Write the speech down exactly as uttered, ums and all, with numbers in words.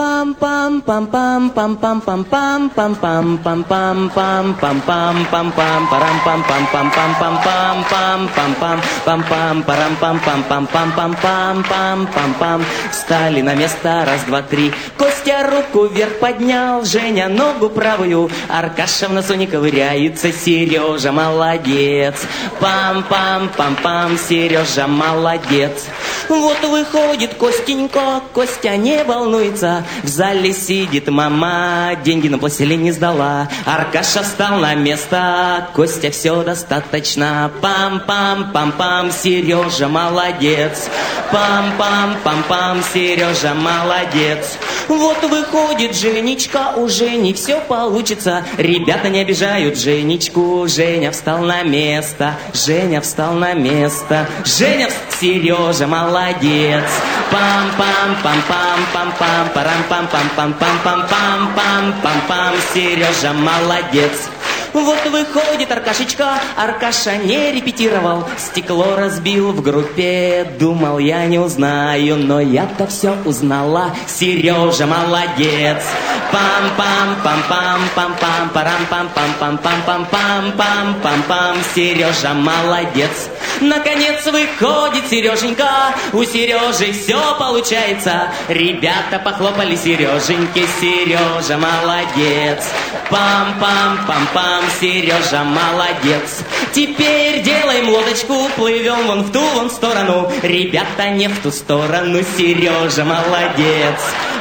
Пам пам пам пам пам пам пам пам пам пам пам пам пам пам пам пам пам парам пам пам пам пам пам пам пам пам пам пам пам парам пам пам пам пам пам пам пам пам пам. Встали на место, раз, два, три. Костя руку вверх поднял, Женя ногу правую, Аркаша в носу не ковыряется, Сережа молодец. Пам пам пам пам, Сережа молодец. Вот выходит Костенька, Костя не волнуется. В зале сидит мама, деньги на пластилин не сдала. Аркаша встал на место, Костя все достаточно. Пам-пам-пам-пам, Сережа молодец. Пам-пам-пам-пам, Сережа молодец. Вот выходит Женечка, у Жени все получится. Ребята не обижают Женечку. Женя встал на место, Женя встал на место. Женя, Сережа молодец. Пам-пам-пам-пам-пам-пам, парам-пам-пам-пам-пам-пам-пам-пам-пам, Сережа молодец. Вот выходит Аркашечка, Аркаша не репетировал, стекло разбил в группе, думал, я не узнаю, но я-то все узнала. Сережа молодец. Пам-пам-пам-пам-пам-пам, парам-пам-пам-пам-пам-пам-пам-пам-пам, Сережа молодец. Наконец выходит Сереженька, у Сережи все получается. Ребята похлопали Сереженьке, Сережа молодец. Пам-пам-пам-пам, Сережа молодец. Теперь делаем лодочку, плывем вон в ту вон сторону. Ребята не в ту сторону, Сережа молодец.